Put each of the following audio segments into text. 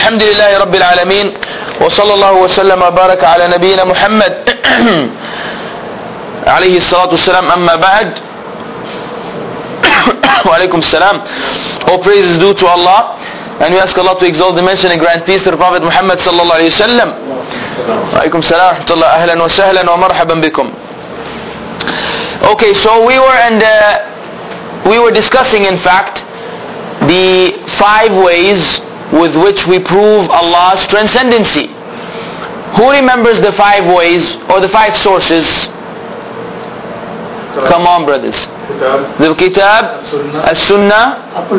الحمد لله رب العالمين وصلى الله وسلم وبارك على نبينا محمد عليه الصلاة والسلام. أما بعد. وعليكم السلام. All praise is due to Allah, and we ask Allah to exalt, dimension and grant peace to the Prophet Muhammad sallallahu alayhi wa sallam. وعليكم السلام ورحمة الله. أهلا وسهلا ومرحبا بكم. Okay, so we were discussing, in fact, the 5 ways with which we prove Allah's transcendency. Who remembers the 5 ways or the 5 sources? Come on, brothers. The Kitab, As-Sunnah,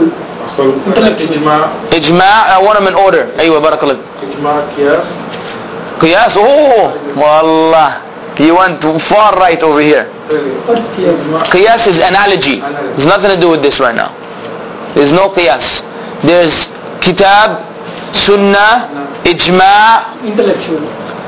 Ijma'. I want them in order. Aywa, barakallah. Ijma', Qiyas. Qiyas. Oh, wallah. You went far right over here. Qiyas is analogy. There's nothing to do with this right now. There's no Qiyas. There's Kitab, Sunnah, Ijma', intellectual,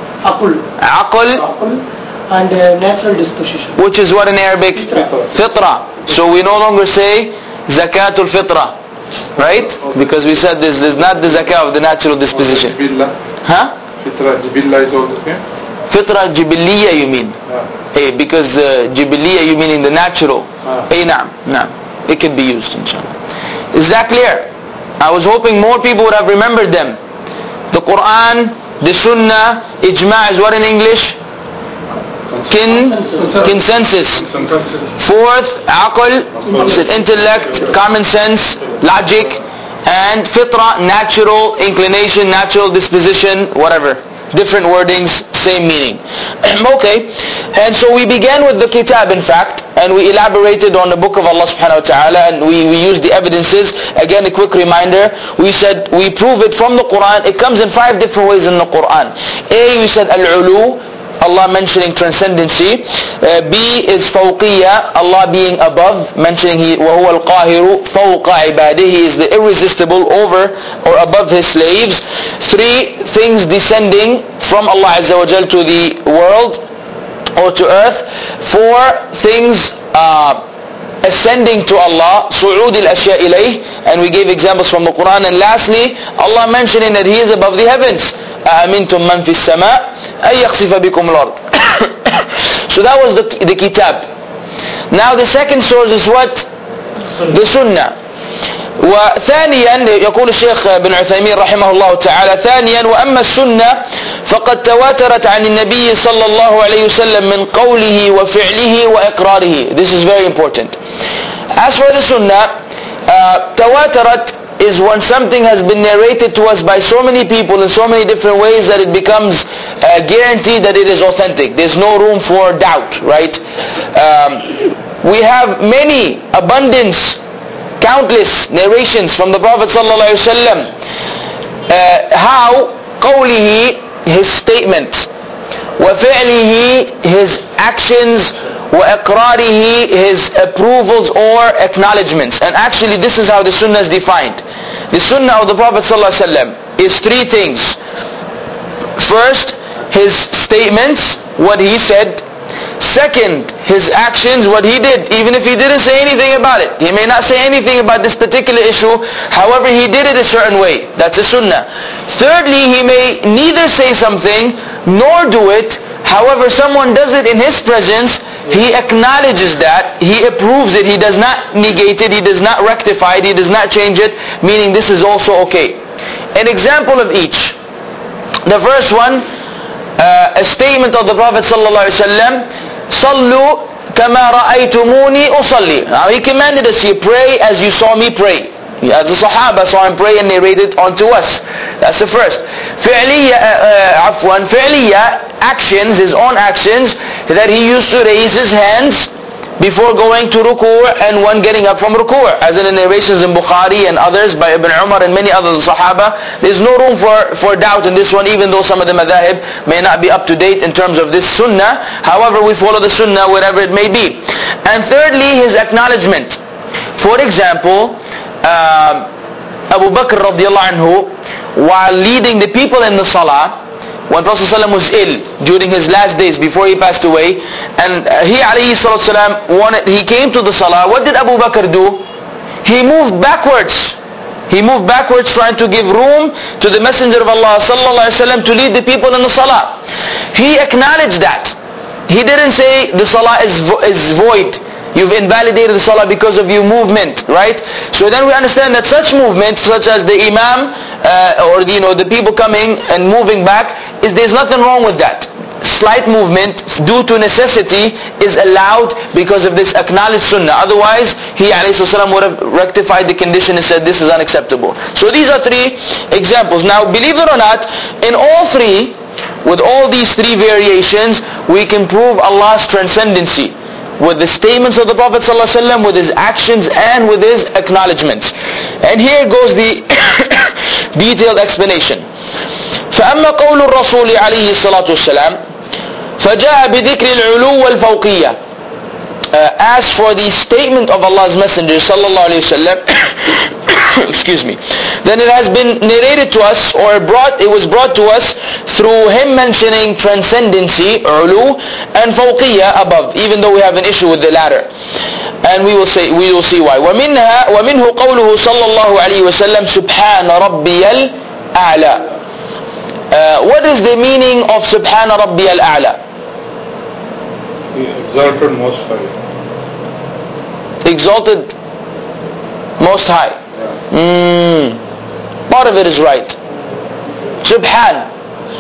Aql, and natural disposition. which is what in Arabic? Fitra. So we no longer say Zakatul Fitra, right? Because we said there's not the zakah of the natural disposition. Huh? Fitra, Jibillah is also same? Fitra Jibiliya you mean? Hey, because Jibiliya you mean in the natural. Hey, naam. It can be used, inshallah. Is that clear? I was hoping more people would have remembered them. The Quran, the Sunnah, Ijma' is what in English? Consensus. 4th, Aql, intellect, common sense, logic, and Fitra, natural inclination, natural disposition, whatever. Different wordings, same meaning. Okay, and so we began with the Kitab, in fact, and we elaborated on the book of Allah subhanahu wa ta'ala, and we used the evidences. Again, a quick reminder, we said we prove it from the Quran. It comes in 5 different ways in the Quran. A, we said al-ulu, Allah mentioning transcendency. B is fawqiyya, Allah being above, mentioning He وَهُوَ الْقَاهِرُ فَوْقَ عِبَادِهِ, He is the irresistible over or above His slaves. 3, things descending from Allah Azza wa Jal to the world or to earth. 4, things ascending to Allah, su'ud al-ashya ilayh, and we gave examples from the Quran. And lastly, Allah mentioning that He is above the heavens. أَأَمِنْتُمْ مَنْ فِي السَّمَاءِ أَن يَخْسِفَ بِكُمُ الْأَرْضِ. So that was the Kitab. Now the second source is what? The Sunnah. وثانيا يقول الشيخ بن عثيمين رحمه الله تعالى: ثانيا وأما السنة فقد تواترت عن النبي صلى الله عليه وسلم من قوله وفعله وإقراره. This is very important. As for the Sunnah, تواترت is when something has been narrated to us by so many people in so many different ways that it becomes guaranteed that it is authentic. There's no room for doubt, right? We have many, abundance, countless narrations from the Prophet sallallahu alaihi wasallam. How qawlihi, his statement, wa fi'lihi, his actions, wa iqrarihi, his approvals or acknowledgements. And actually this is how the Sunnah is defined. The Sunnah of the Prophet ﷺ is 3 things. First, his statements, what he said. Second, his actions, what he did, even if he didn't say anything about it. He may not say anything about this particular issue, however he did it a certain way. That's a Sunnah. Thirdly, he may neither say something nor do it, however someone does it in his presence, he acknowledges that, he approves it, he does not negate it, he does not rectify it, he does not change it, meaning this is also okay. An example of each. The first one, a statement of the Prophet sallallahu alaihi wasallam: "Sallu kama ra'aytumuni usalli." Now he commanded us, you pray as you saw me pray. As the Sahaba saw him pray and narrated onto us. That's the first. Fi'liya, actions, his own actions, that he used to raise his hands before going to ruku' and when getting up from ruku', as in the narrations in Bukhari and others by Ibn Umar and many other Sahaba. There's no room for doubt in this one, even though some of the madhahib may not be up to date in terms of this Sunnah. However, we follow the Sunnah wherever it may be. And thirdly, his acknowledgement. For example, Abu Bakr radiallahu anhu, while leading the people in the Salah, when Prophet ﷺ was ill during his last days before he passed away, and he alayhi salatu wasalam he came to the Salah, what did Abu Bakr do? He moved backwards He moved backwards trying to give room to the Messenger of Allah sallallahu alaihi wasallam to lead the people in the salah. He acknowledged that. He didn't say the salah is void. You've invalidated the salah because of your movement, right? So then we understand that such movements, such as the imam or the people coming and moving back, there's nothing wrong with that. Slight movement due to necessity is allowed because of this acknowledged sunnah. Otherwise, he ﷺ would have rectified the condition and said this is unacceptable. So these are three examples. Now, believe it or not, in all three, with all these three variations, we can prove Allah's transcendency with the statements of the Prophet ﷺ, with his actions and with his acknowledgements. And here goes the detailed explanation. فأما قول الرسول عليه الصلاة والسلام فجاء بذكر العلو والفوقية. As for the statement of Allah's Messenger sallallahu alaihi wasallam, excuse me, then it has been narrated to us, or it was brought to us through him mentioning transcendency, ulu, and fawqiyya, above, even though we have an issue with the latter. And we will see why. ومنه قوله صلى الله عليه وسلم سبحان ربي الأعلى. What is the meaning of سبحان ربي الأعلى? Exalted most high. Exalted most high. Part of it is right. Subhan.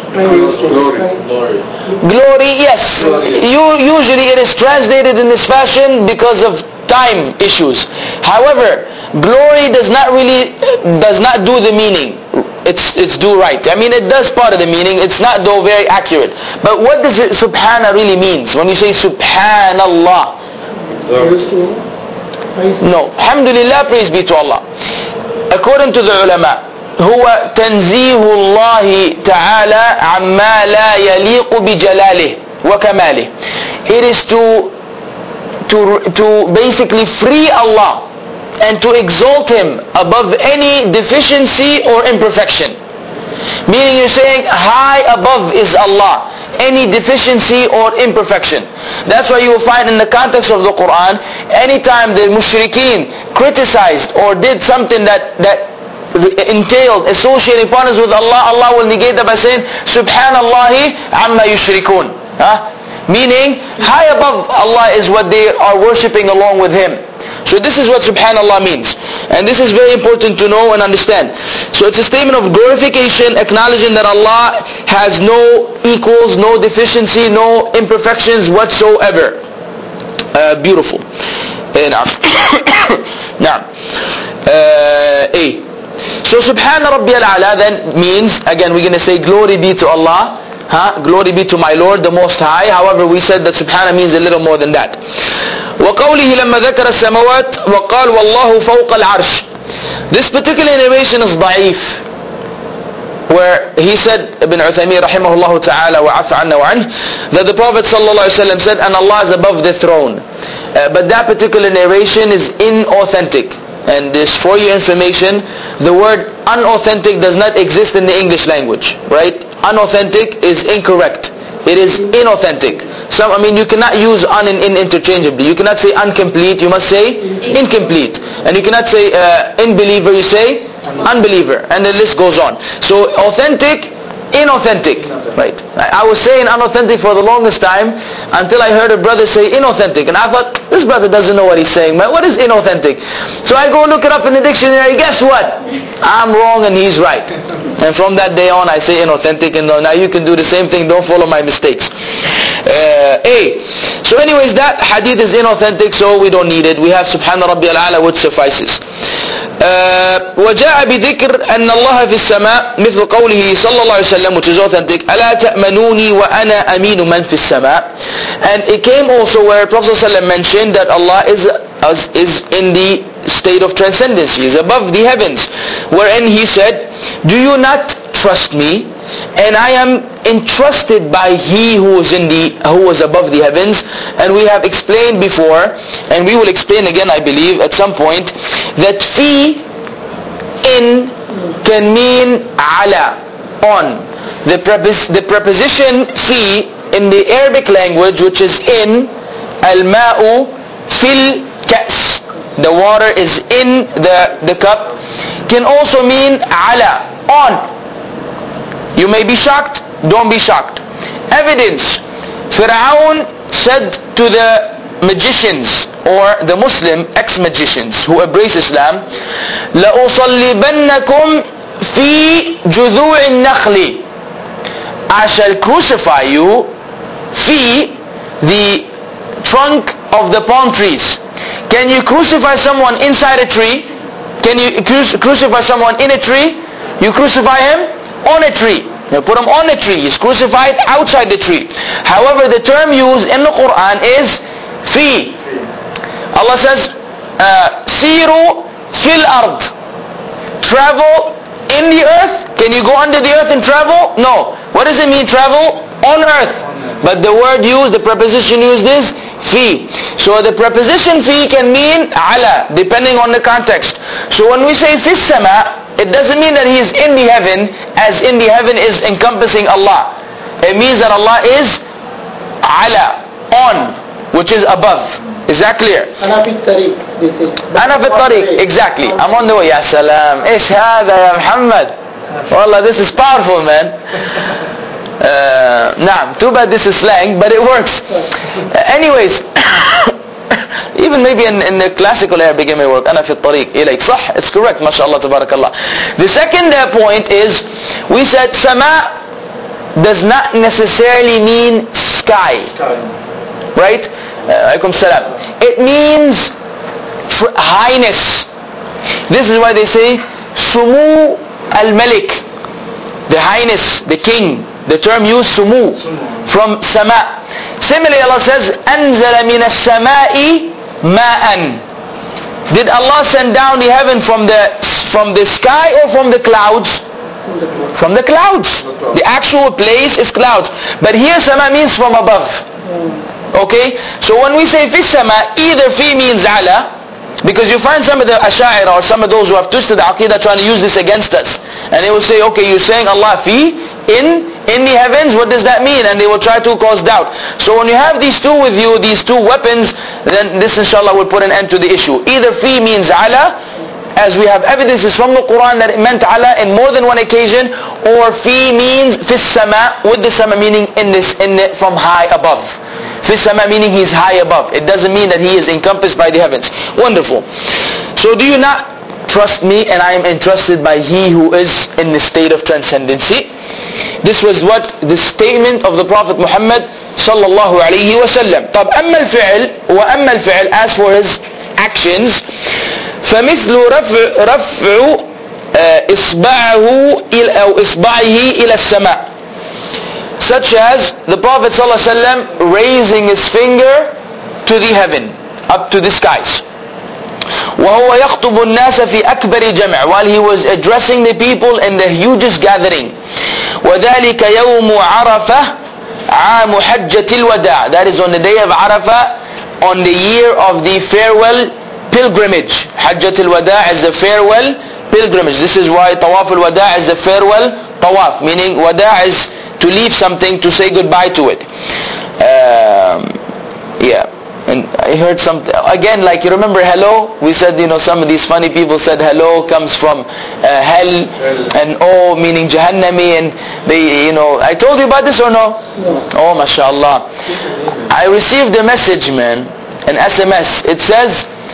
Glory, yes. Usually it is translated in this fashion because of time issues. However, glory does not do the meaning. It's do right. I mean, it does part of the meaning. It's not though very accurate. But what does it, subhana really means? When you say subhanallah. No. Alhamdulillah, praise be to Allah. According to the ulama, هو تنزيه الله تعالى عما لا يليق بجلاله وكماله. It is to basically free Allah and to exalt him above any deficiency or imperfection. Meaning you're saying high above is Allah, any deficiency or imperfection. That's why you will find in the context of the Quran, anytime the mushrikeen criticized or did something that entailed associating partners with Allah, Allah will negate that by saying Subhanallahi amma yushrikun. Meaning high above Allah is what they are worshipping along with him. So this is what subhanallah means. And this is very important to know and understand. So it's a statement of glorification, acknowledging that Allah has no equals, no deficiency, no imperfections whatsoever. Beautiful. Now, so subhana rabbiyal a'la then means, again we're going to say glory be to Allah. Glory be to my Lord the Most High. However, we said that subhana means a little more than that. وقوله لما ذكر السماوات وقال والله فوق العرش. This particular narration is ضعيف, where he said, Ibn Uthaymeen rahimahullah ta'ala wa afa anna wa anhu, that the Prophet sallallahu alaihi wasallam said, and Allah is above the throne. But that particular narration is inauthentic. And this, for your information, the word unauthentic does not exist in the English language, right? Unauthentic is incorrect. It is inauthentic. You cannot use un and in interchangeably. You cannot say incomplete, you must say incomplete. And you cannot say unbeliever, you say unbeliever. And the list goes on. So authentic, inauthentic, right? I was saying unauthentic for the longest time until I heard a brother say inauthentic, and I thought, this brother doesn't know what he's saying, man. What is inauthentic? So I go look it up in the dictionary. Guess what? I'm wrong and he's right. And from that day on I say inauthentic, and now you can do the same thing. Don't follow my mistakes. So anyways, that hadith is inauthentic, so we don't need it. We have Subhana Rabbi al-A'la, which suffices. وجاء بذكر أن الله في السماء مثل قوله صلى الله عليه وسلم, which is authentic, ألا تأمنوني وأنا أمين من في السماء. And it came also where Prophet ﷺ mentioned that Allah is in the state of transcendency, is above the heavens, wherein he said, do you not trust me, and I am entrusted by he who was above the heavens. And we have explained before, and we will explain again I believe at some point, that fi in can mean ala, on. The preposition fi in the Arabic language, which is in, al-ma'u fil ka's, the water is in the cup, can also mean ala, on. You may be shocked, don't be shocked. Evidence. Fir'aun said to the magicians or the Muslim ex-magicians who embrace Islam, لَأُصَلِّبَنَّكُمْ فِي جُذُوعِ النَّخْلِ, I shall crucify you fi, the trunk of the palm trees. Can you crucify someone inside a tree? Can you crucify someone in a tree? You crucify him on a tree. You put him on a tree. He's crucified outside the tree. However, the term used in the Quran is fi. Allah says, Siru fil ard. Travel in the earth. Can you go under the earth and travel? No. What does it mean, travel? On earth. But the word used, the preposition used is fi. So the preposition fi can mean ala, depending on the context. So when we say fis sama, it doesn't mean that he is in the heaven, as in the heaven is encompassing Allah. It means that Allah is ala, on, which is above. Is that clear? Ana fi tariq. Ana fi tariq, exactly. I'm on the way. Ya salam. Ish hada ya Muhammad. Wallah, this is powerful, man. Naam, too bad this is slang, but it works. Anyways, even maybe in the classical Arabic it may work. Ana fi tariq ilayk. Sah, it's correct. MashaAllah, tabarakallah. The second point is, we said sama does not necessarily mean sky. Right? Alaykum salam. It means highness. This is why they say Sumu al-Malik, the highness, the king. The term used sumu, from sama. Similarly, Allah says, أَنزَلَ مِنَ السَّمَاءِ مَاءً. Did Allah send down the heaven from the sky or from the clouds? From the clouds. The actual place is clouds. But here sama means from above. Okay? So when we say fi sama, either fi means ala, because you find some of the Asha'ira or some of those who have twisted the Aqidah trying to use this against us. And they will say, okay, you're saying Allah fi, in the heavens, what does that mean? And they will try to cause doubt. So when you have these two with you, these two weapons, then this inshallah will put an end to the issue. Either fi means ala, as we have evidences from the Quran that it meant ala in more than one occasion, or fi means fis sama, with the sama meaning from high above. Fis sama meaning he is high above. It doesn't mean that he is encompassed by the heavens. Wonderful. So do you not trust me and I am entrusted by he who is in the state of transcendency? This was what the statement of the Prophet Muhammad sallallahu alayhi wa sallam. طب أما الفعل وأما الفعل, as for his actions, فمثل رفع إصبعه إلى السماء, such as the Prophet ﷺ raising his finger to the heaven, up to the skies. وهو يخطب الناس في أكبر جمع, while he was addressing the people in the hugest gathering. وذلك يوم عرفة عام حجة الوداع, that is on the day of Arafah, on the year of the farewell pilgrimage. Hajjat al-Wada' is the farewell pilgrimage. This is why Tawaf al-Wada' is the farewell tawaf, meaning Wada' is to leave something, to say goodbye to it. Yeah. And I heard something, again, like you remember hello? We said, some of these funny people said hello comes from hell, and oh, meaning Jahannami, and they, I told you about this or no? No. Oh, mashallah. I received a message, man, an SMS. It says,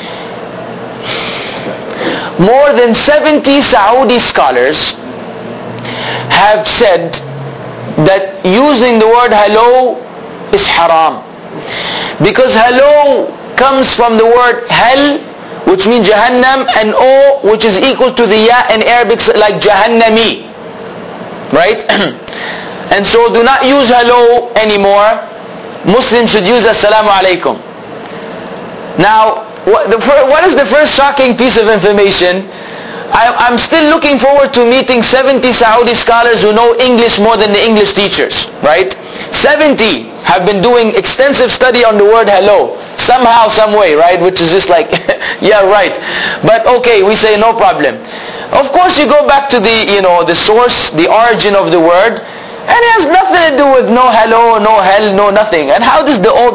more than 70 Saudi scholars have said that using the word hello is haram. Because hello comes from the word hell, which means Jahannam, and O, which is equal to the ya in Arabic, like Jahannami. Right? And so do not use hello anymore. Muslims should use Assalamu alaikum. Now, what is the first shocking piece of information? I'm still looking forward to meeting 70 Saudi scholars who know English more than the English teachers, right? 70 have been doing extensive study on the word hello, somehow, some way, right? Which is just like, yeah, right. But okay, we say no problem. Of course, you go back to the source, the origin of the word, and it has nothing to do with no hello, no hell, no nothing. And how does the O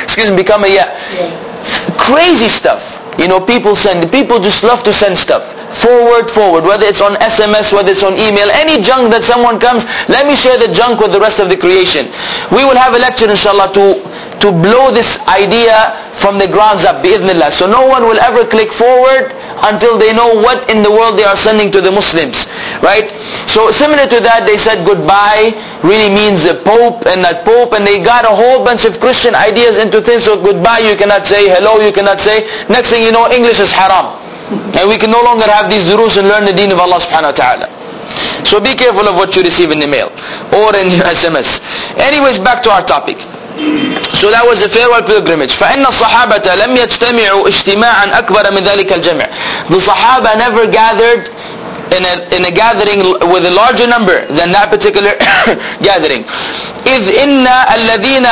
become a yeah? Crazy stuff. People just love to send stuff. forward, whether it's on SMS, whether it's on email, any junk that someone comes, let me share the junk with the rest of the creation. We will have a lecture inshallah to blow this idea from the grounds up, bi'idhnillah. So no one will ever click forward until they know what in the world they are sending to the Muslims, right? So similar to that, they said goodbye really means a pope and not pope, and they got a whole bunch of Christian ideas into things. So goodbye you cannot say, hello you cannot say. Next thing you know, English is haram. And we can no longer have these durus and learn the deen of Allah subhanahu wa ta'ala. So be careful of what you receive in the mail or in your SMS. Anyways, back to our topic. So that was the farewell pilgrimage. فإن الصحابة لم يجتمعوا اجتماعا أكبر من ذلك الجمع. The Sahaba never gathered in a gathering with a larger number than that particular gathering. إذ إن الذين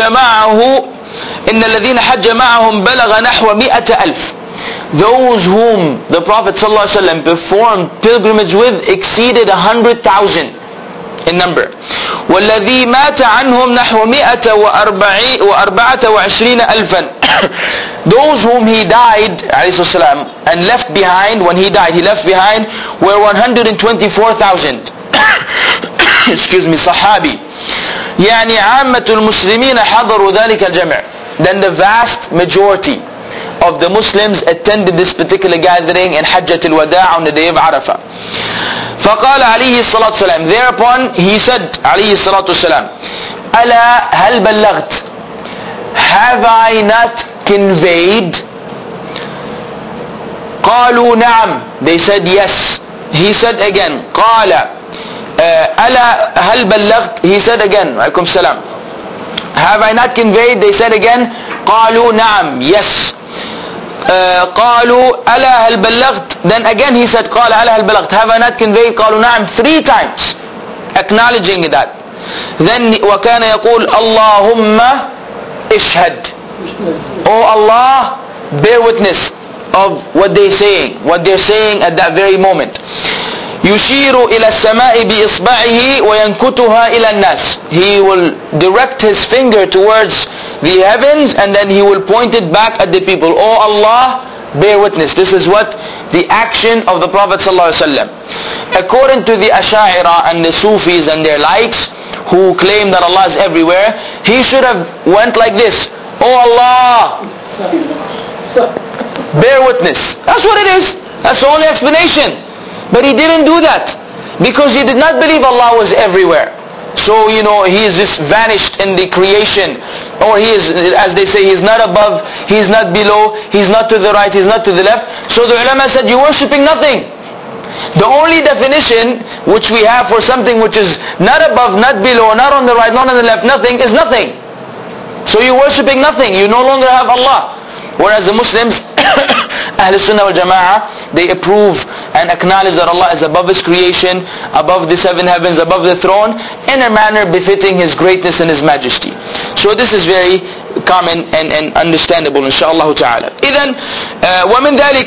حج معهم بلغ نحو 100,000. Those whom the Prophet ﷺ performed pilgrimage with exceeded 100,000 in number. والذي مات عنهم نحو 124,000. Those whom he died ﷺ and left behind, when he died, he left behind were 124,000. Excuse me, Sahabi. يعني عامة المسلمين حضروا ذلك الجمع. Then the vast majority of the Muslims attended this particular gathering in Hajjat al-Wada' on the day of Arafah. فقال عليه الصلاة والسلام, thereupon he said عليه الصلاة والسلام, ألا هل بلغت? Have I not conveyed? قالوا نعم. They said yes. He said again, قال ألا هل بلغت? He said again, عليكم السلام, have I not conveyed? They said again, قالوا نعم, yes. قالوا ألا هل بلغت? Then again he said, قال ألا هل بلغت? Have I not conveyed? قالوا نعم, 3 times, acknowledging that. Then وكان يقول اللهم اشهد. Oh Allah, bear witness of what they're saying at that very moment. يشير إلى السماء بإصبعه وينكتها إلى الناس. He will direct his finger towards the heavens and then he will point it back at the people. Oh Allah, bear witness. This is what the action of the Prophet ﷺ. According to the Ash'ari and the Sufis and their likes, who claim that Allah is everywhere, he should have went like this. Oh Allah, bear witness. That's what it is. That's the only explanation. But he didn't do that because he did not believe Allah was everywhere. So, he is just vanished in the creation, or he is, as they say, he is not above, he is not below, he is not to the right, he is not to the left. So the ulama said, you're worshipping nothing. The only definition which we have for something which is not above, not below, not on the right, not on the left, nothing, is nothing. So you're worshipping nothing. You no longer have Allah. Whereas the Muslims, Ahl Sunnah wal Jama'ah, they approve and acknowledge that Allah is above His creation, above the 7 heavens, above the throne, in a manner befitting His greatness and His majesty. So this is very common and understandable, inshaAllah ta'ala. إذن ومن ذلك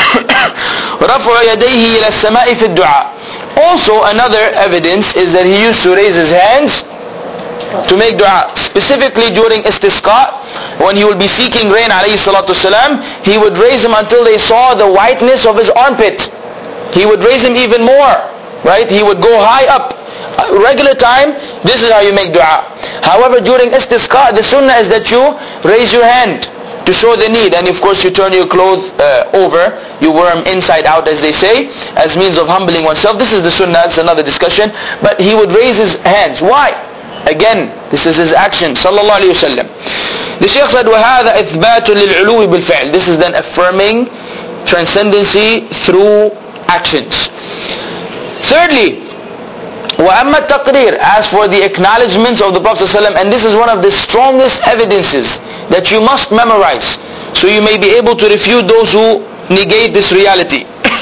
رفع يديه إلى السماء في الدعاء. Also another evidence is that he used to raise his hands to make dua, specifically during istisqa, when he will be seeking rain alayhi salatu wasalam, he would raise him until they saw the whiteness of his armpit. He would raise him even more, right? He would go high up. Regular time, this is how you make dua. However, during istisqa, the sunnah is that you raise your hand to show the need, and of course you turn your clothes over, you wear them inside out, as they say, as means of humbling oneself. This is the sunnah, it's another discussion. But he would raise his hands. Why? Again, this is his action, sallallahu alayhi wa sallam. The Shaykh said, وَهَذَا إِثْبَاتٌ لِلْعُلُوِ بِالْفِعْلِ. This is then affirming transcendency through actions. Thirdly, وَأَمَّا التَّقْرِيرِ. As for the acknowledgements of the Prophet ﷺ, and this is one of the strongest evidences that you must memorize, so you may be able to refute those who negate this reality.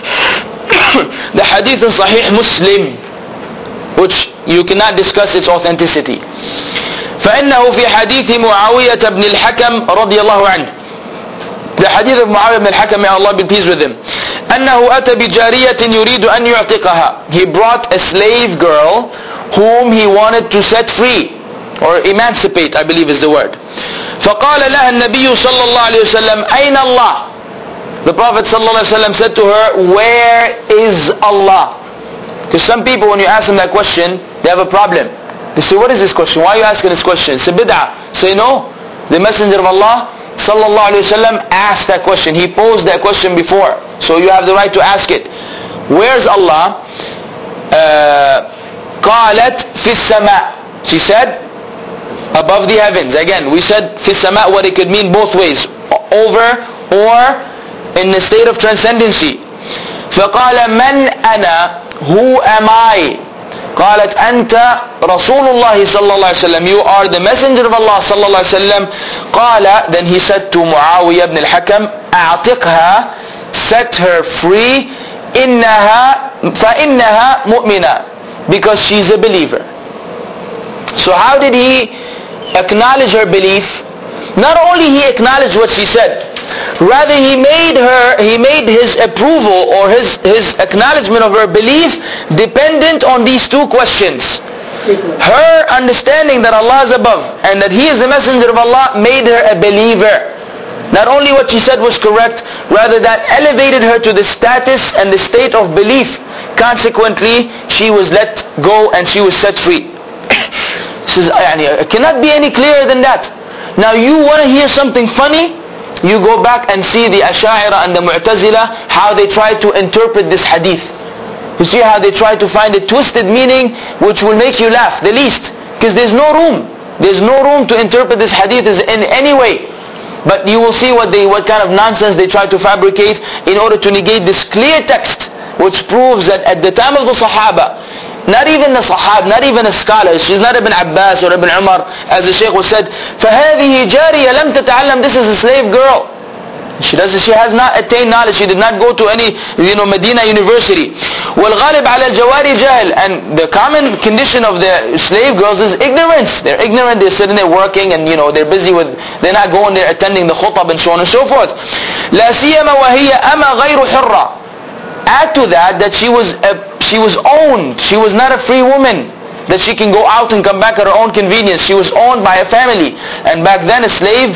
The hadith in Sahih Muslim, which you cannot discuss its authenticity. فإنه في حديث معاوية بن الحكم رضي الله عنه. The hadith of Muawiyah ibn al-Hakam, may Allah be pleased with him. أنه أتى بجارية يريد أن يعتقها. He brought a slave girl whom he wanted to set free, or emancipate, I believe is the word. فقال لها النبي صلى الله عليه وسلم أين الله? the Prophet ﷺ said to her, where is Allah? Because some people, when you ask them that question, they have a problem. They say, what is this question? Why are you asking this question? It's a bid'ah. Say, no. The Messenger of Allah ﷺ asked that question. He posed that question before. So you have the right to ask it. Where's Allah? قالت في السماء. She said, above the heavens. Again, we said في السماء, what it could mean both ways. Over or in the state of transcendency. فقال من أنا? Who am I? قالت أنت رسول الله صلى الله عليه وسلم. You are the messenger of Allah صلى الله عليه وسلم. قال, then he said to معاوية ibn al-Hakam, أعتقها, set her free, فإنها مؤمنة, because she's a believer. So how did he acknowledge her belief? Not only he acknowledged what she said, rather he made his approval or his acknowledgement of her belief dependent on these two questions. Her understanding that Allah is above and that He is the messenger of Allah made her a believer. Not only what she said was correct, rather that elevated her to the status and the state of belief. Consequently, she was let go and she was set free. Says, it cannot be any clearer than that. Now you want to hear something funny? You go back and see the Ash'ira and the Mu'tazila, how they try to interpret this hadith. You see how they try to find a twisted meaning which will make you laugh, the least. Because there's no room. There's no room to interpret this hadith in any way. But you will see what kind of nonsense they try to fabricate in order to negate this clear text, which proves that at the time of the Sahaba, not even a Sahab, not even a scholar, she's not Ibn Abbas or Ibn Umar, as the Shaykh was said, فَهَذِهِ جَارِيَ لَمْ تَتَعَلَّمْ. This is a slave girl. She has not attained knowledge. She did not go to any, Medina University. وَالْغَالِبْ عَلَى الْجَوَارِ جَاهِلْ. And the common condition of the slave girls is ignorance. They're ignorant, they're sitting there working and they're busy with, they're not going there attending the khutab and so on and so forth. لَا سِيَّمَ وَهِيَ أَمَا غَيْرُ حِرَّةٍ. Add to that she was owned. She was not a free woman that she can go out and come back at her own convenience. She was owned by a family. And back then a slave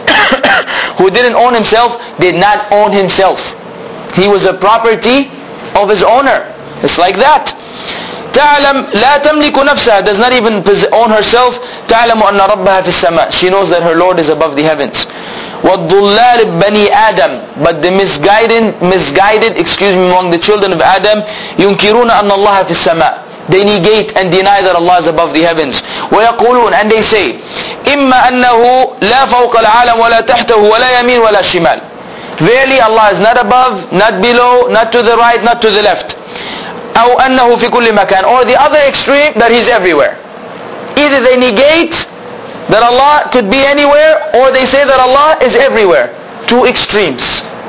who didn't own himself did not own himself. He was a property of his owner. It's like that. تعلم لا تملك نفسها, does not even own herself. تعلم أن ربها في السماء. She knows that her Lord is above the heavens. وَالضُّلَّالِ بَنِي آدَمْ. But the misguided, among the children of Adam, يُنْكِرُونَ أَنَّ اللَّهَ فِي السَّمَاءِ. They negate and deny that Allah is above the heavens. وَيَقُولُونَ, and they say, إِمَّا أَنَّهُ لَا فَوْقَ الْعَالَمِ وَلَا تَحْتَهُ وَلَا يَمِينَ وَلَا شِمَالِ. Verily Allah is not above, not below, not to the right, not to the left. أو أنه في كل مكان. Or the other extreme, that He's everywhere. Either they negate that Allah could be anywhere, or they say that Allah is everywhere. Two extremes,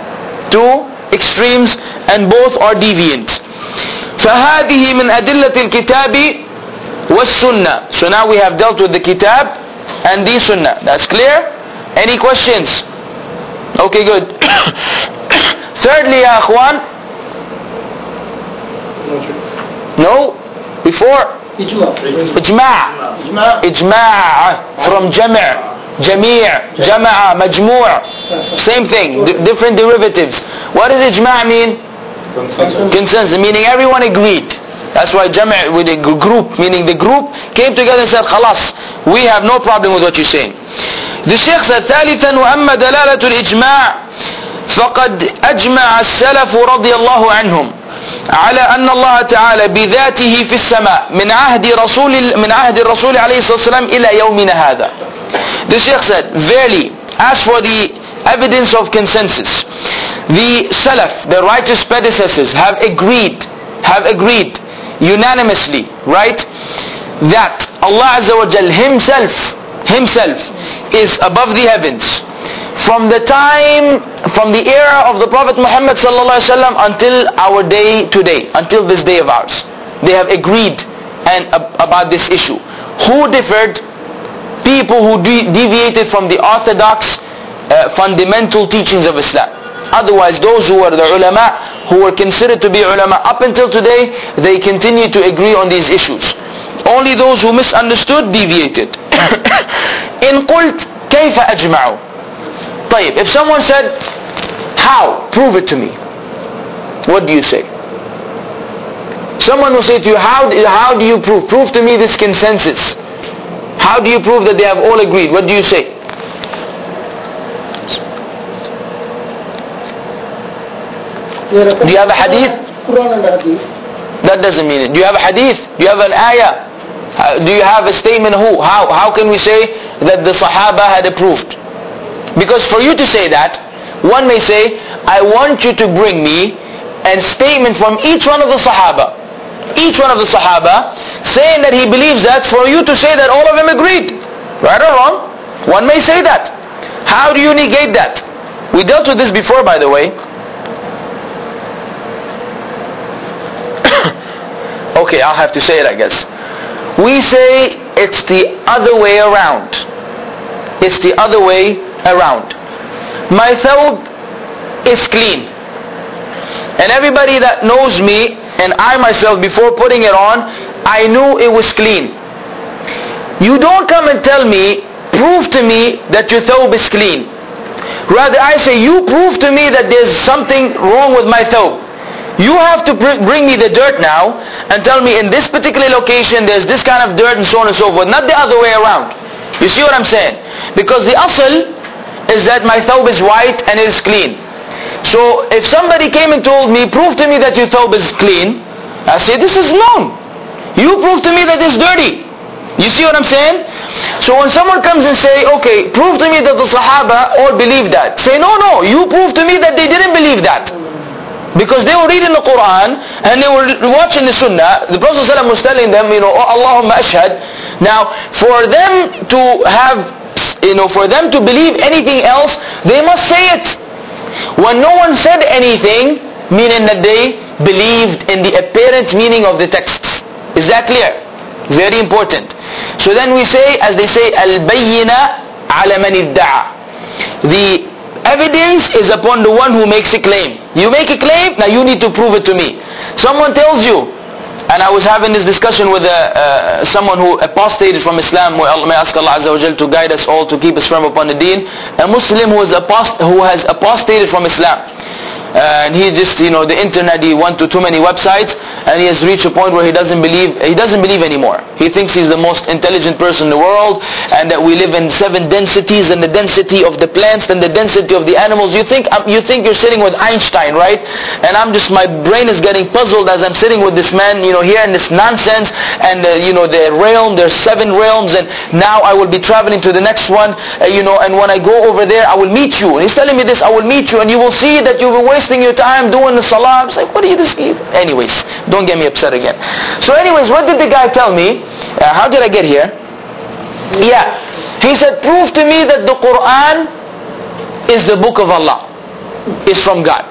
and both are deviant. فهذه من أدلة الكتاب والسنة. So now we have dealt with the kitab and the sunnah. That's clear? Any questions? Okay, good. Thirdly, ya akhwan. No? Before? Ijma' from Jami', Jama'a, Majmu'. Same thing, different derivatives. What does Ijma' mean? Consensus, meaning everyone agreed. That's why Jami' with a group, meaning the group came together and said, Khalas, we have no problem with what you're saying. The Shaykh said, ثالثا وأما دلالة الإجماع فقد أجمع السلف رضي الله عنهم على أن الله تعالى بذاته في السماء من عهد الرسول عليه الصلاة والسلام إلى يومنا هذا. The Shaykh said, verily, as for the evidence of consensus, the Salaf, the righteous predecessors, have agreed unanimously, right, that Allah Azza wa Jal Himself is above the heavens from the era of the Prophet Muhammad sallallahu alaihi wasallam until our day today, until this day of ours. They have agreed about this issue. Who differed? People who deviated from the orthodox fundamental teachings of Islam. Otherwise, those who were the ulama, who were considered to be ulama up until today, they continue to agree on these issues. Only those who misunderstood deviated. In قلت كيف أجمعوا? طيب, if someone said, How? Prove it to me. What do you say? Someone will say to you, how do you prove? Prove to me this consensus. How do you prove that they have all agreed? What do you say? Do you have a hadith? Quran and hadith. That doesn't mean it. Do you have a hadith? Do you have an ayah? Do you have a statement? How can we say that the Sahaba had approved? Because for you to say that, one may say, I want you to bring me a statement from each one of the Sahaba. Each one of the Sahaba saying that he believes that, for you to say that all of them agreed. Right or wrong? One may say that. How do you negate that? We dealt with this before, by the way. Okay, I'll have to say it, I guess. We say it's the other way around. It's the other way around. My thawb is clean. And everybody that knows me, and I myself, before putting it on, I knew it was clean. You don't come and tell me, prove to me that your thawb is clean. Rather, I say, you prove to me that there's something wrong with my thawb. You have to bring me the dirt now and tell me in this particular location there's this kind of dirt and so on and so forth. Not the other way around. You see what I'm saying? Because the asl is that my thawb is white and it is clean. So if somebody came and told me, prove to me that your thawb is clean, I say, this is known. You prove to me that it's dirty. You see what I'm saying? So when someone comes and say, okay, prove to me that the Sahaba all believe that. Say, no, you prove to me that they didn't believe that. Because they were reading the Quran and they were watching the Sunnah. The Prophet ﷺ was telling them, oh Allahumma ashhad. Now, for them to have, for them to believe anything else, they must say it. When no one said anything, meaning that they believed in the apparent meaning of the texts. Is that clear? Very important. So then we say, as they say, al-bayyina ala man idda'a. The evidence is upon the one who makes a claim. You make a claim, now you need to prove it to me. Someone tells you, and I was having this discussion with someone who apostated from Islam. May I ask Allah Azza wa Jal to guide us all to keep us firm upon the deen. A Muslim who has apostated from Islam. And he just, the internet, he went to too many websites and he has reached a point where he doesn't believe anymore. He thinks he's the most intelligent person in the world and that we live in 7 densities, and the density of the plants and the density of the animals. You think you're sitting with Einstein, right? And my brain is getting puzzled as I'm sitting with this man, hearing this nonsense, and there's 7 realms, and now I will be traveling to the next one, and when I go over there I will meet you. And he's telling me this, I will meet you and you will see that you will wasting your time doing the salah. It's like, what are you this? Anyways, don't get me upset again. So anyways, what did the guy tell me? How did I get here? Yeah. He said, prove to me that the Quran is the book of Allah. Is from God.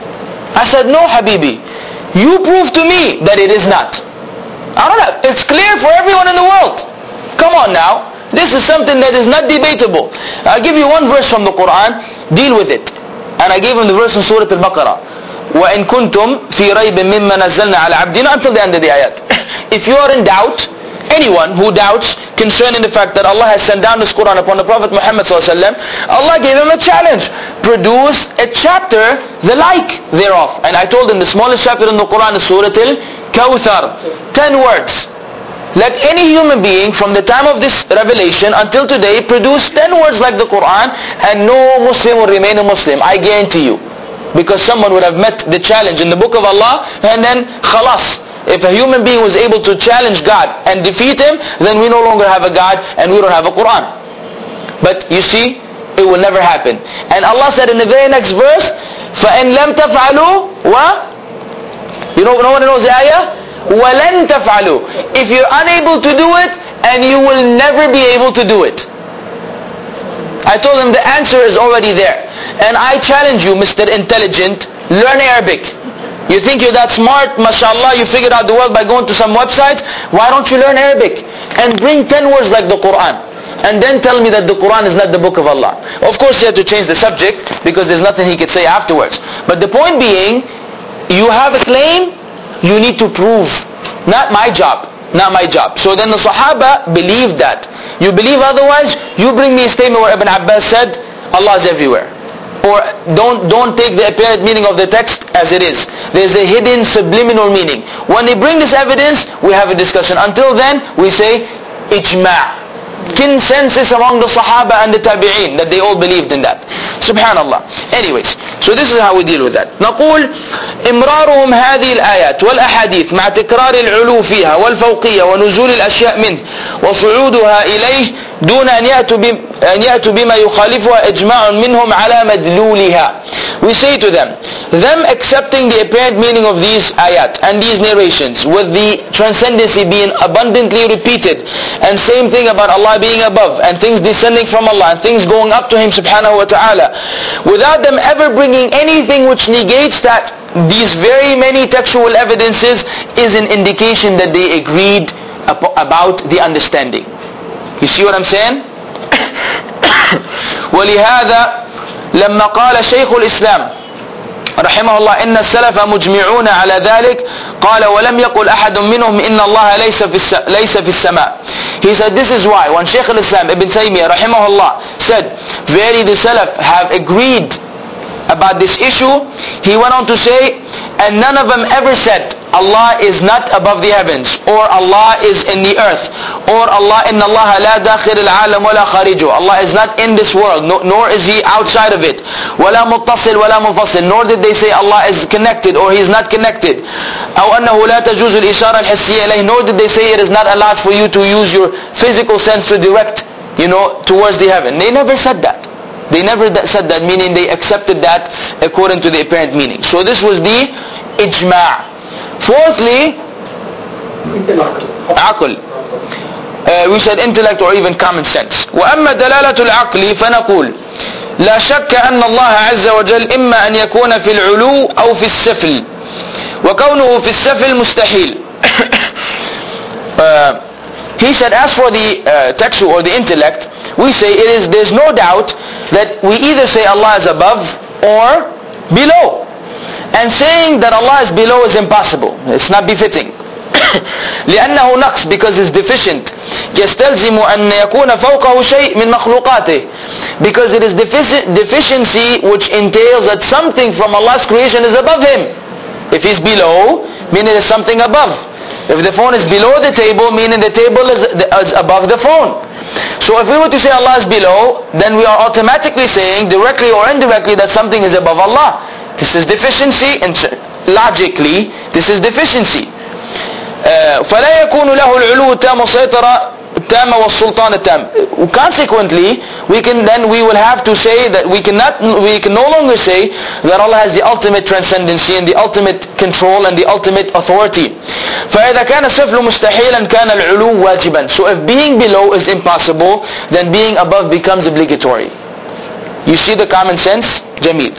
I said, no, Habibi. You prove to me that it is not. I don't know. It's clear for everyone in the world. Come on now. This is something that is not debatable. I'll give you one verse from the Quran. Deal with it. And I gave him the verse in Surah Al-Baqarah. وَإِن كُنْتُمْ فِي رَيْبٍ مِّمَّا نَزَّلْنَا عَلَى عَبْدِنَا until the end of the ayat. If you are in doubt, anyone who doubts concerning the fact that Allah has sent down this Quran upon the Prophet Muhammad ﷺ, Allah gave him a challenge. Produce a chapter the like thereof. And I told him the smallest chapter in the Quran is Surah Al-Kawthar. 10 words. Let any human being from the time of this revelation until today produce 10 words like the Quran, and no Muslim will remain a Muslim. I guarantee you. Because someone would have met the challenge in the book of Allah, and then khalas. If a human being was able to challenge God and defeat him, then we no longer have a God and we don't have a Quran. But you see, it will never happen. And Allah said in the very next verse, فَإِن لَمْ تَفْعَلُوا no one knows the ayah? وَلَن تَفْعَلُوا. If you're unable to do it, and you will never be able to do it. I told him the answer is already there. And I challenge you, Mr. Intelligent, learn Arabic. You think you're that smart, mashallah, you figured out the world by going to some websites. Why don't you learn Arabic? And bring 10 words like the Quran. And then tell me that the Quran is not the book of Allah. Of course you have to change the subject, because there's nothing he could say afterwards. But the point being, you have a claim, you need to prove. Not my job. Not my job. So then the Sahaba believed that. You believe otherwise, you bring me a statement where Ibn Abbas said, Allah is everywhere. or don't take the apparent meaning of the text as it is. There's a hidden subliminal meaning. When they bring this evidence, we have a discussion. Until then, we say ijma'. Consensus among the Sahaba and the Tabi'een that they all believed in that. Subhanallah. Anyways, so this is how we deal with that. نقول إمرارهم هذه الآيات والأحاديث مع تكرار العلو فيها والفوقية ونزول الأشياء منه وصعودها إليه دون أن يأتوا بما يخالفها إجماع منهم على مدلولها. We say to them accepting the apparent meaning of these ayat and these narrations with the transcendency being abundantly repeated, and same thing about Allah being above and things descending from Allah and things going up to Him subhanahu wa ta'ala, without them ever bringing anything which negates that these very many textual evidences, is an indication that they agreed about the understanding. You see what I'm saying? ولهذا لما قال شيخ الإسلام رحمه الله إن السلف مجمعون على ذلك قال ولم يقل أحد منهم إن الله ليس في السماء. He said this is why when Shaykh al-Islam Ibn Taymiyyah رحمه الله said very the Salaf have agreed about this issue, he went on to say, and none of them ever said Allah is not above the heavens, or Allah is in the earth, or Allah inna Allah la dakhil al-alam wa la kharijuh. Allah is not in this world, nor is He outside of it. Wala muttasil wala munfasil. Nor did they say Allah is connected or He is not connected. أو أنه لا تجوز الإشارة الحسية إليه. Nor did they say it is not allowed for you to use your physical sense to direct, towards the heaven. They never said that. They never said that, meaning they accepted that according to the apparent meaning. So this was the ijma'. Fourthly, aql. We said intellect or even common sense. وأما دلالة العقل فنقول لا شك أن الله عز وجل إما أن يكون في العلو أو في السفل وكونه في السفل مستحيل. He said as for the textual or the intellect, we say there's no doubt that we either say Allah is above or below. And saying that Allah is below is impossible. It's not befitting. لأنه نقص, because it's deficient. يستلزم أن يكون فوقه شيء من مخلوقاته, because it is deficiency which entails that something from Allah's creation is above Him. If He's below, meaning there's something above. If the phone is below the table, meaning the table is above the phone. So if we were to say Allah is below, then we are automatically saying, directly or indirectly, that something is above Allah. This is deficiency, and logically, this is deficiency. فلا يكون له العلو التام والسيطرة التامة والسلطان التام. Consequently, we will have to say that we can no longer say that Allah has the ultimate transcendency and the ultimate control and the ultimate authority. فإذا كان السفل مستحيلا كان العلو واجبا. So if being below is impossible, then being above becomes obligatory. You see the common sense? جميل.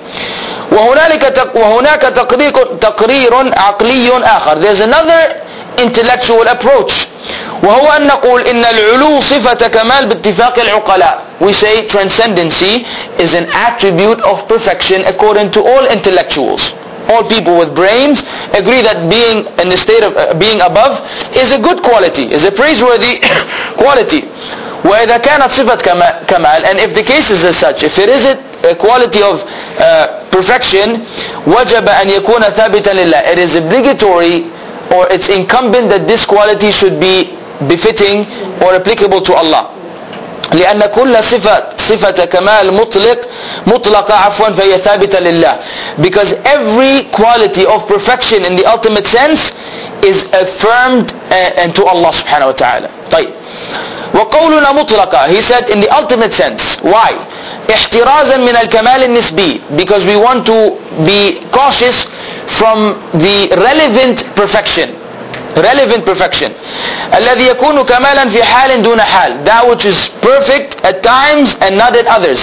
وهناك تقرير عقلي آخر. There's another intellectual approach. وهو أن نقول إن العلو صفة كمال باتفاق العقلاء. We say transcendency is an attribute of perfection according to all intellectuals. All people with brains agree that being in the state of being above is a good quality, is a praiseworthy quality. وإذا كانت صفة كمال, and if the case is as such, if it is a quality of perfection, وجب أن يكون ثابتا لله. It is obligatory, or it's incumbent, that this quality should be befitting or applicable to Allah. لأن كل صفة كمال مطلقة فهي ثابتة لله. Because every quality of perfection in the ultimate sense is affirmed to Allah subhanahu wa ta'ala. طيب. وقولنا مطلقة, he said in the ultimate sense. Why? احترازا من الكمال النسبي, because we want to be cautious from the relevant perfection. الذي يكون كمالا في حال دون حال, that which is perfect at times and not at others.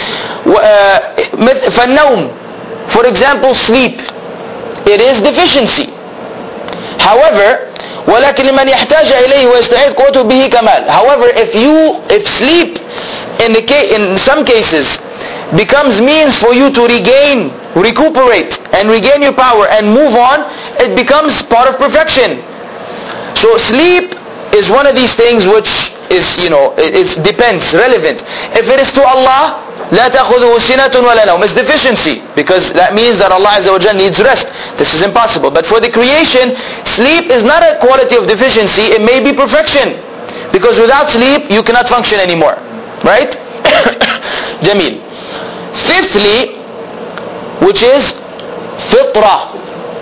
فالنوم, for example, sleep, it is deficiency. However, ولكن لمن يحتاج إليه ويستعيد قوته به كمال. However, if sleep in some cases becomes means for you to recuperate and regain your power and move on, it becomes part of perfection. So sleep is one of these things which is, it depends, relevant. If it is to Allah, لا تأخذه سنة ولا نوم. It's deficiency, because that means that Allah Azza wa Jal needs rest. This is impossible. But for the creation, sleep is not a quality of deficiency, it may be perfection. Because without sleep, you cannot function anymore. Right? Jameel. Fifthly, which is fitra.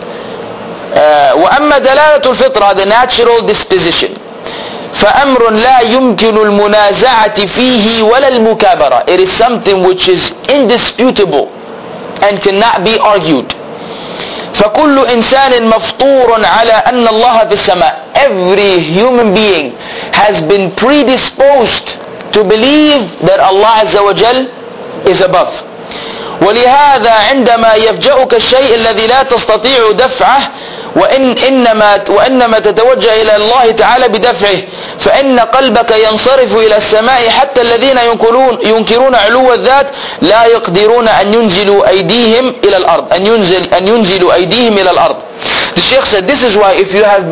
وأما دلالة الفطرة, the natural disposition, فأمر لا يمكن المنازعة فيه ولا المكابرة. It is something which is indisputable and cannot be argued. فكل إنسان مفطور على أن الله في السماء. Every human being has been predisposed to believe that Allah Azza wa Jal is above. ولهذا عندما يفجأك الشيء الذي لا تستطيع دفعه وإنما تتوجه إلى الله تعالى بدفعه، فإن قلبك ينصرف إلى السماء حتى الذين ينكرون علو الذات لا يقدرون أن ينزلوا أيديهم إلى الأرض أن ينزلوا أيديهم إلى الأرض. The Shaykh said, this is why if you have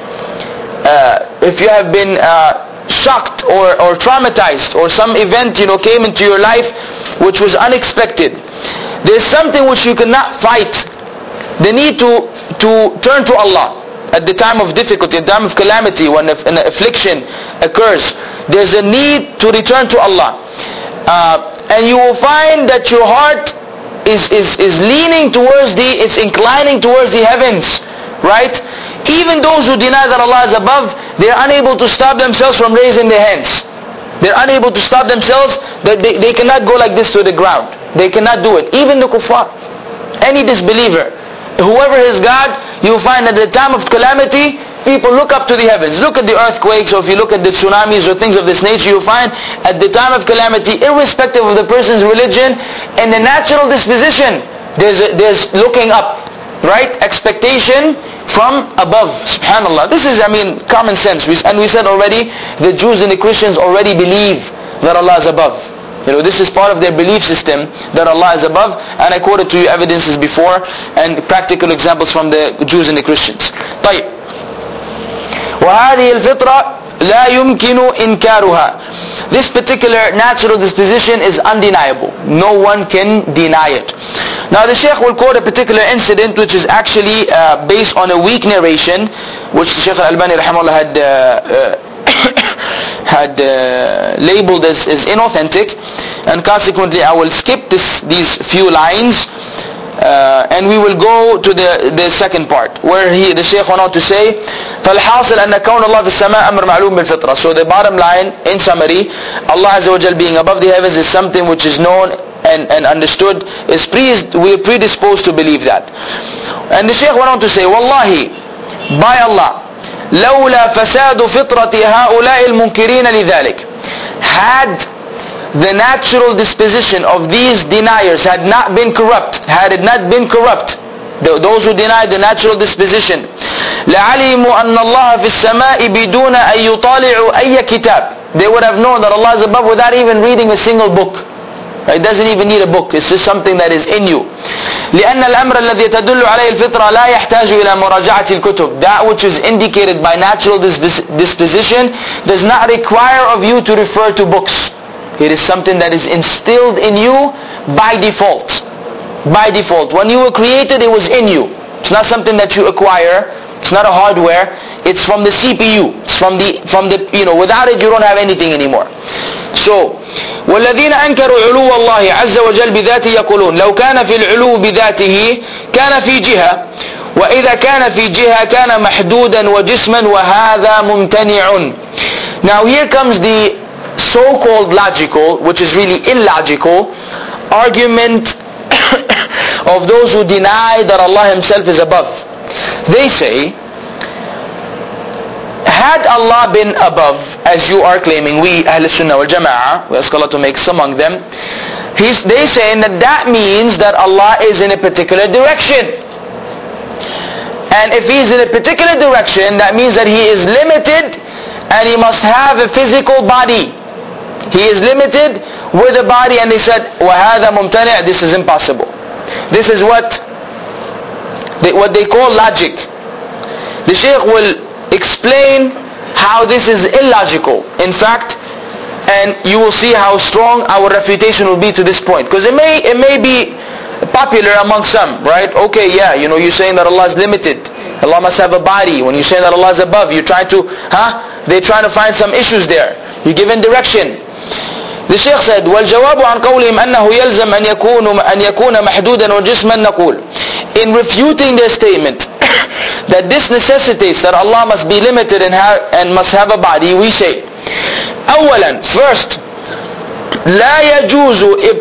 been shocked or traumatized, or some event came into your life which was unexpected, there's something which you cannot fight, the need to turn to Allah at the time of difficulty, at the time of calamity, when an affliction occurs. There's a need to return to Allah, and you will find that your heart is leaning towards it's inclining towards the heavens, right? Even those who deny that Allah is above, they are unable to stop themselves from raising their hands. They're unable to stop themselves, that they cannot go like this to the ground. They cannot do it. Even the kuffar, any disbeliever, whoever is God, you'll find at the time of calamity, people look up to the heavens. Look at the earthquakes, or if you look at the tsunamis or things of this nature, you'll find at the time of calamity, irrespective of the person's religion and the natural disposition, there's looking up, right? Expectation from above. Subhanallah. This is, common sense. And we said already, the Jews and the Christians already believe that Allah is above. This is part of their belief system, that Allah is above, and I quoted to you evidences before and practical examples from the Jews and the Christians. طيب. وهذه الفطرة لا يمكن إنكارها. This particular natural disposition is undeniable. No one can deny it. Now the Shaykh will quote a particular incident which is actually based on a weak narration, which the Shaykh Al-Albani rahimahullah had labeled as inauthentic, and consequently I will skip these few lines, and we will go to the second part, where the Shaykh went on to say, فالحاصل أن كون الله في السماء أمر معلوم بالفطرة. So the bottom line, in summary, Allah Azza wa Jal being above the heavens is something which is known and understood. We are predisposed to believe that. And the Shaykh went on to say, Wallahi, by Allah, لولا فساد فطرة هؤلاء المنكرين لذلك. Had the natural disposition of these deniers had not been corrupt, those who deny the natural disposition, لعلموا أن الله في السماء بدون أن يطالعوا أي كتاب. They would have known that Allah is above without even reading a single book. It doesn't even need a book. It's just something that is in you. لأن الأمر الذي تدل عليه الفطرة لا يحتاج إلى مراجعة الكتب. That which is indicated by natural disposition does not require of you to refer to books. It is something that is instilled in you by default. By default. When you were created, it was in you. It's not something that you acquire. It's not a hardware. It's from the CPU. It's from the without it you don't have anything anymore. So, والذين أنكروا علو الله عز وجل بذاته يقولون لو كان في العلو بذاته كان في جهة وإذا كان في جهة كان محدودا وجسما وهذا ممتنع. Now here comes the so-called logical, which is really illogical, argument of those who deny that Allah Himself is above. They say, had Allah been above, as you are claiming, we Ahl Sunnah wal Jama'ah, we ask Allah to make us among them, they say that means that Allah is in a particular direction. And if He is in a particular direction, that means that He is limited and He must have a physical body. He is limited with a body, and they said, وَهَذَا مُمْتَنِعْ. This is impossible. This is what they call logic. The Shaykh will explain how this is illogical. In fact, and you will see how strong our refutation will be to this point. Because it may be popular among some, right? Okay, yeah, you're saying that Allah is limited. Allah must have a body. When you're saying that Allah is above, you're trying to, they're trying to find some issues there. You're given direction. The Shaykh said, وَالْجَوَابُ عَنْ قَوْلِهِمْ أَنَّهُ يَلْزَمْ أَنْ يَكُونَ مَحْدُودًا وَجِسْمًا نَقُولُ. In refuting their statement that this necessitates that Allah must be limited and must have a body, we say, أولا, first, لا يجوز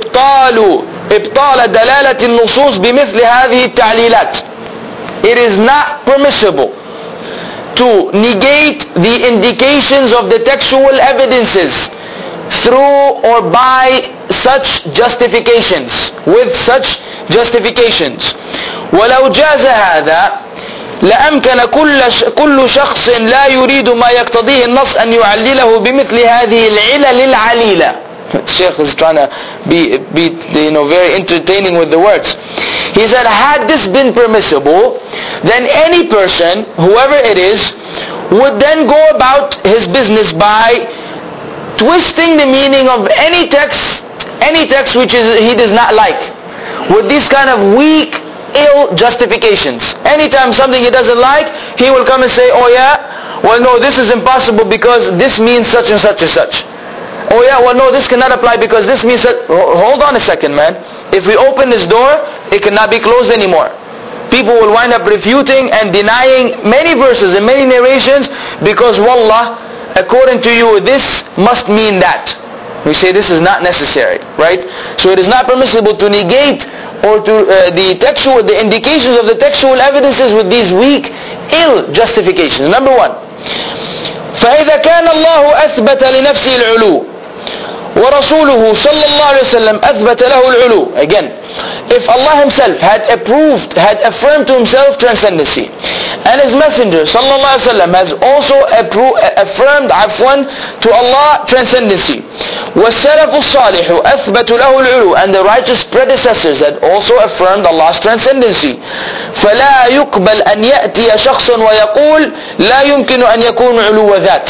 إبطال دلالة النصوص بمثل هذه التعليلات. It is not permissible to negate the indications of the textual evidences through or by such justifications, with such justifications. ولو جاز هذا لأمكن كل شخص لا يريد ما يقتضيه النص أن يعلله بمثل هذه العلل العليلة. Sheikh is trying to be very entertaining with the words. He said, had this been permissible, then any person, whoever it is, would then go about his business by twisting the meaning of any text which he does not like, with these kind of weak, ill justifications. Anytime something he doesn't like, he will come and say, oh yeah, well no, this is impossible because this means such and such and such. Oh yeah, well no, this cannot apply because this means that. Hold on a second, man. If we open this door, it cannot be closed anymore. People will wind up refuting and denying many verses and many narrations because wallah, according to you, this must mean that. We say this is not necessary, right? So it is not permissible to negate or to the indications of the textual evidences with these weak, ill justifications. Number one, فإذا كان الله أثبت لنفسه العلو ورسوله صلى الله عليه وسلم أثبت له العلو. Again, if Allah himself had affirmed to himself transcendency, and his messenger صلى الله عليه وسلم has also affirmed to Allah transcendency, والسلف الصالح أثبت له العلو, and the righteous predecessors had also affirmed Allah's transcendency, فلا يقبل أن يأتي شخص ويقول لا يمكن أن يكون علو ذات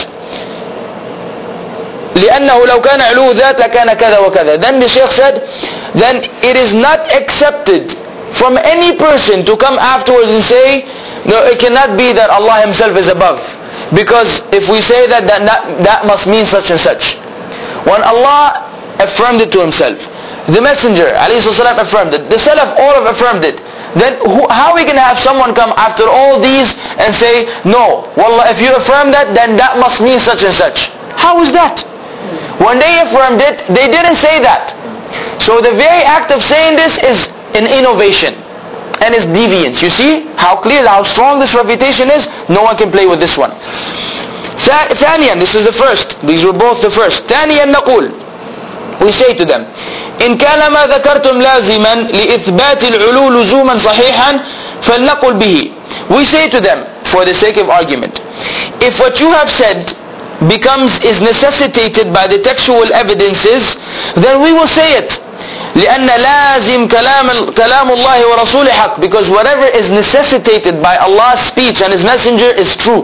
لأنه لو كان علو ذات لكان كذا وكذا. Then the Shaykh said, then it is not accepted from any person to come afterwards and say, no, it cannot be that Allah himself is above, because if we say that must mean such and such. When Allah affirmed it to himself, the messenger ﷺ affirmed it, the Salaf all have affirmed it, then how we can have someone come after all these and say, no, wallah, if you affirm that, then that must mean such and such. How is that? When they affirmed it, they didn't say that. So the very act of saying this is an innovation and is deviance. You see how clear, how strong this refutation is? No one can play with this one. ثانيا, this is the first. These were both the first. ثانيا نقول, we say to them, إن كان ما ذكرتم لازما لإثبات العلو لزوما صحيحا فلنقل به. We say to them, for the sake of argument, if what you have said is necessitated by the textual evidences, then we will say it. لأن لازم كلام الله ورسوله حق, because whatever is necessitated by Allah's speech and His Messenger is true.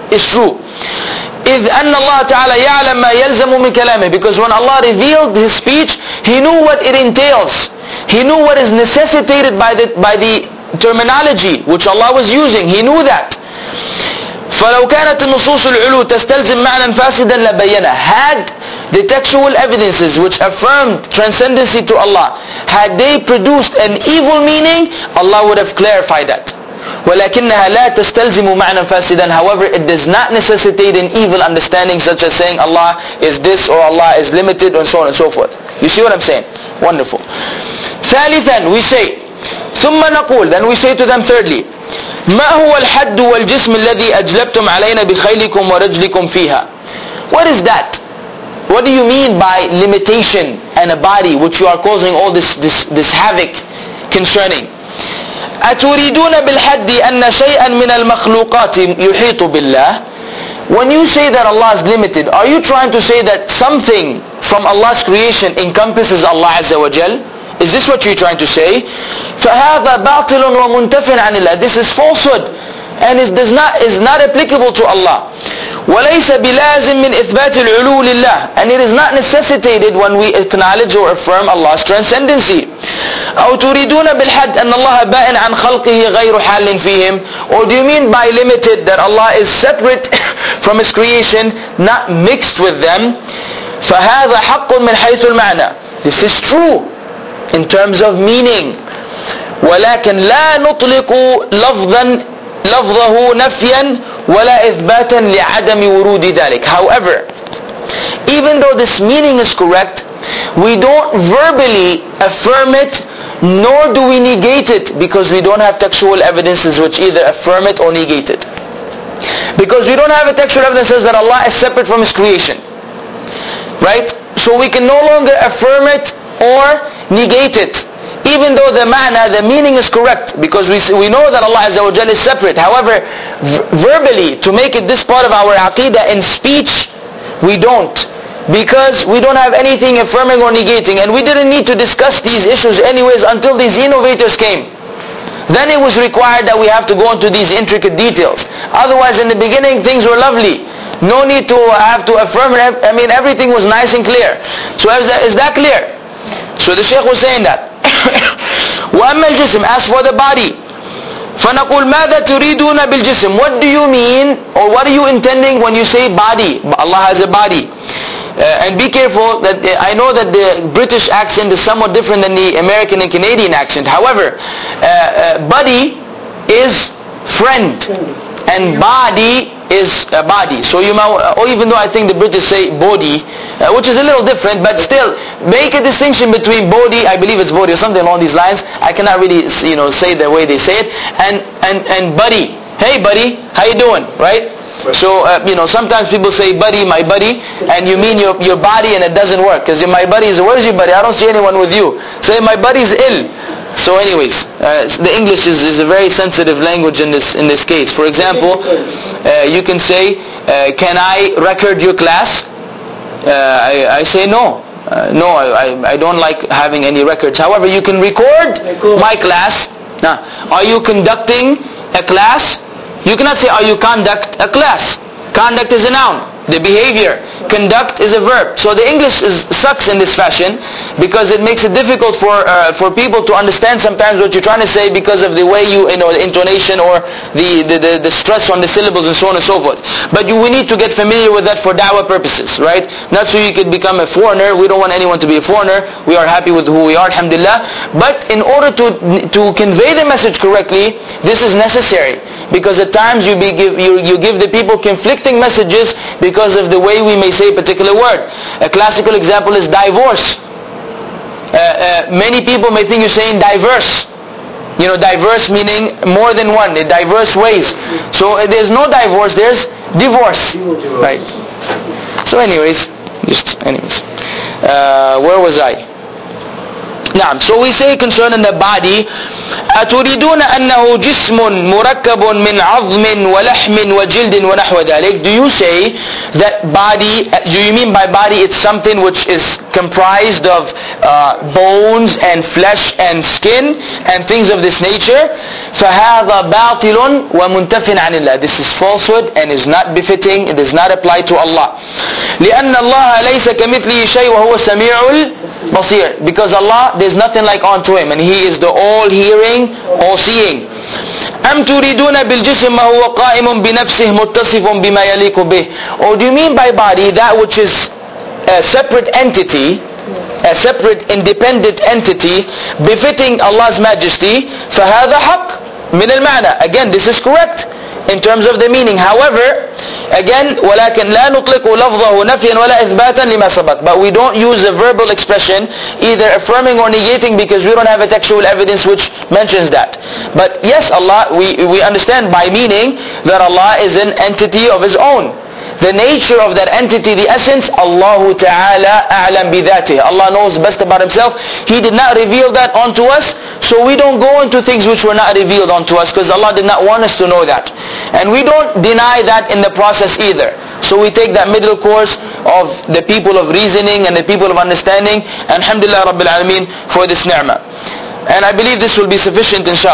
إذ أن الله تعالى يعلم ما يلزم من كلامه, because when Allah revealed His speech, He knew what it entails. He knew what is necessitated by the terminology which Allah was using. He knew that. فلو كانت النصوص العلو تستلزم معنى فاسدا لبينه. Had the textual evidences which affirmed transcendency to Allah, had they produced an evil meaning, Allah would have clarified that. ولكنها لا تستلزم معنى فاسدا. However, it does not necessitate an evil understanding, such as saying Allah is this or Allah is limited and so on and so forth. You see what I'm saying? Wonderful. ثالثا, we say, ثم نقول, then we say to them thirdly, ما هو الحد والجسم الذي أجلبتم علينا بخيلكم ورجلكم فيها. What is that? What do you mean by limitation and a body which you are causing all this havoc concerning? أتريدون بالحد أن شيئا من المخلوقات يحيط بالله. When you say that Allah is limited, are you trying to say that something from Allah's creation encompasses Allah Azza wa Jal? Is this what you're trying to say? فَهَذَا بَاطِلٌ وَمُنْتَفٍ عَنِ اللَّهِ. This is falsehood and is not applicable to Allah. وليس بلازم من إثبات العلو لله, and it is not necessitated when we acknowledge or affirm Allah's transcendency. أو تريدون بالحد أن الله بائن عن خلقه غير حال فيهم, or do you mean by limited that Allah is separate from His creation, not mixed with them? فهذا حق من حيث المعنى. This is true in terms of meaning. ولكن لا نطلق لفظه نفيا ولا إثباتا لعدم ورود ذلك. However, even though this meaning is correct, we don't verbally affirm it, nor do we negate it, because we don't have textual evidences which either affirm it or negate it. Because we don't have a textual evidence that says that Allah is separate from His creation. Right? So we can no longer affirm it or negate it, even though the meaning is correct, because we know that Allah Azza wa Jalla is separate. However, verbally, to make it this part of our aqidah in speech, we don't, because we don't have anything affirming or negating, and we didn't need to discuss these issues anyways until these innovators came. Then it was required that we have to go into these intricate details. Otherwise, in the beginning, things were lovely. No need to have to affirm it. I mean, everything was nice and clear. So is that clear? So the Shaykh was saying that. وَأَمَّا الْجِسْمِ, as for the body, فَنَقُولْ مَاذَا تُرِيدُونَ بِالْجِسْمِ, what do you mean, or what are you intending when you say body? Allah has a body. And be careful, that I know that the British accent is somewhat different than the American and Canadian accent. However, buddy is friend, and body is a body. So you might, or even though I think the British say body, which is a little different, but still make a distinction between body, I believe it's body or something along these lines. I cannot really say the way they say it, and buddy. Hey buddy, how you doing? Right? So sometimes people say buddy, my buddy, and you mean your body, and it doesn't work, because my buddy is, where's your buddy? I don't see anyone with you. Say my buddy is ill. So anyways, the English is a very sensitive language in this case. For example, you can say, can I record your class? I say no. No, I don't like having any records. However, you can record my class. Are you conducting a class? You cannot say, are you conduct a class? Conduct is a noun. The behavior. Conduct is a verb. So the English sucks in this fashion, because it makes it difficult for people to understand sometimes what you're trying to say, because of the way the intonation or the stress on the syllables and so on and so forth. But we need to get familiar with that for da'wah purposes, right? Not so you could become a foreigner. We don't want anyone to be a foreigner. We are happy with who we are, alhamdulillah. But in order to convey the message correctly, this is necessary, because at times you give the people conflicting messages because of the way we may say a particular word. A classical example is divorce. Many people may think you're saying diverse. Diverse meaning more than one, in diverse ways. So there's no divorce, there's divorce. Right. So anyways, where was I? So we say concerning the body, أتريدون أنه جسم مركب من عظم ولحم وجلد ونحو ذلك? Do you say that body, do you mean by body it's something which is comprised of bones and flesh and skin and things of this nature? فهذا باطل ومنتف عن الله. This is falsehood and is not befitting, it does not apply to Allah. لأن الله ليس كمثله شيء وهو السميع البصير. Because Allah, there's nothing like unto Him, and He is the all-hearing, all-seeing. أم تريدون بالجسم ما هو قائم بنفسه متصف بما يليق به? Or do you mean by body that which is a separate entity, a separate independent entity befitting Allah's majesty? فهذا حق من المعنى. Again, this is correct in terms of the meaning. However, again, ولكن لا نطلق لفظه نفيا ولا إثباتا لما سبق. But we don't use a verbal expression, either affirming or negating, because we don't have a textual evidence which mentions that. But yes, Allah, we understand by meaning that Allah is an entity of His own. The nature of that entity, the essence, Allahu Ta'ala a'lam bidhatih. Allah knows best about Himself. He did not reveal that onto us, so we don't go into things which were not revealed onto us, because Allah did not want us to know that. And we don't deny that in the process either. So we take that middle course of the people of reasoning and the people of understanding. And alhamdulillah Rabbil Alameen for this ni'mah. And I believe this will be sufficient, inshaAllah.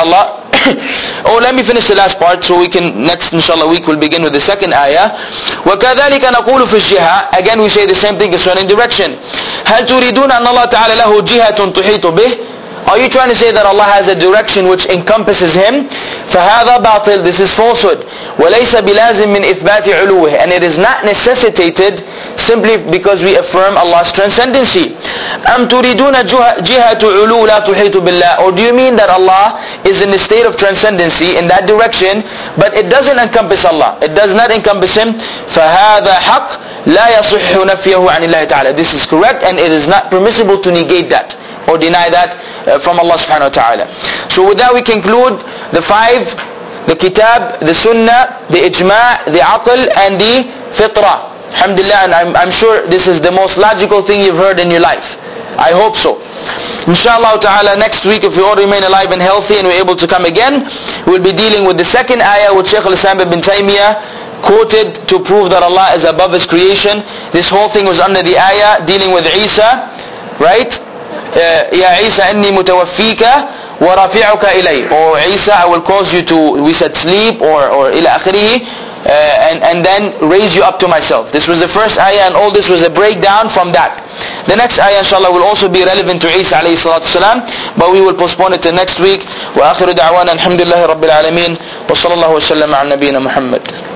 Oh, let me finish the last part so we can, next inshallah week we'll begin with the second ayah. وَكَذَلِكَ نَقُولُ فِي الجِّهَةِ. Again we say the same thing concerning direction. هَلْ تُرِيدُونَ أَنَّ اللَّهَ تَعَالَى لَهُ جِهَةٌ تُحِيطُ بِهِ. Are you trying to say that Allah has a direction which encompasses Him? فَهَذَا بَاطِل. This is falsehood. وَلَيْسَ بِلَازِمٍ مِنْ إِثْبَاتِ عُلُوِهِ. And it is not necessitated simply because we affirm Allah's transcendency. أَمْ تُرِيدُونَ جِهَةُ عُلُو لَا تُحِيطُ بِاللَّهِ. Or do you mean that Allah is in the state of transcendency in that direction, but it doesn't encompass Allah? It does not encompass Him. فَهَذَا حَقٌّ لَا يَصِحُّ نَفْيَهُ عَنِ اللَّهِ تَعَالَى. This is correct, and it is not permissible to negate that or deny that from Allah subhanahu wa ta'ala. So with that we conclude the five: the kitab, the sunnah, the ijma', the aql, and the fitrah. Alhamdulillah, and I'm sure this is the most logical thing you've heard in your life. I hope so. Inshallah ta'ala, next week, if we all remain alive and healthy and we're able to come again, we'll be dealing with the second ayah which Shaykh al-Islam ibn Taymiyyah quoted to prove that Allah is above His creation. This whole thing was under the ayah dealing with Isa, right? Ya Isa inni mutawaffika wa rafi'uka ilay. Or Isa, I will cause you to, we said sleep or ila akhirih, and then raise you up to myself. This was the first ayah, and all this was a breakdown from that. The next ayah inshallah will also be relevant to Isa alayhi salatu salam, but we will postpone it to next week. Wa akhiru da'wana alhamdulillahi rabbil alameen wa sallallahu wa sallam ala nabiyyina Muhammad.